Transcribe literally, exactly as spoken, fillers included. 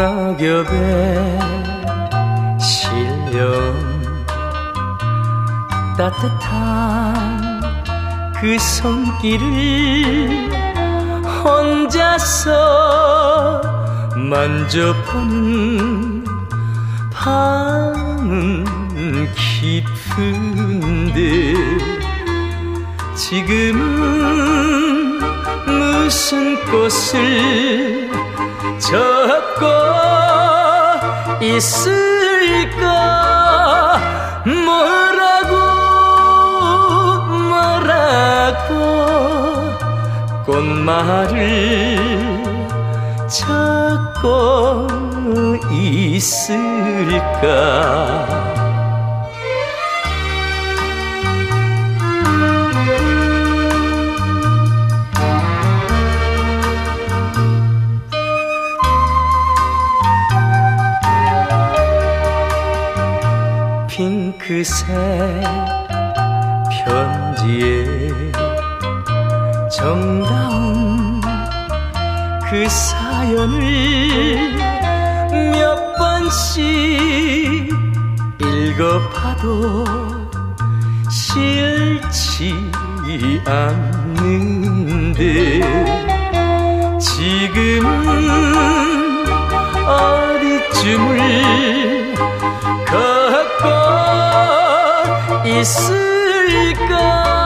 낙엽에 실려온 따뜻한 그 손길을 혼자서 만져보는 밤은 깊은데 지금은 무슨 꽃을 적고 있을까 뭐라고 뭐라고 꽃말을 적고 있을까 핑크색 편지에 정다운 그 사연을 몇 번씩 읽어봐도 싫지 않는데 지금은 어디쯤을 걷고 있을까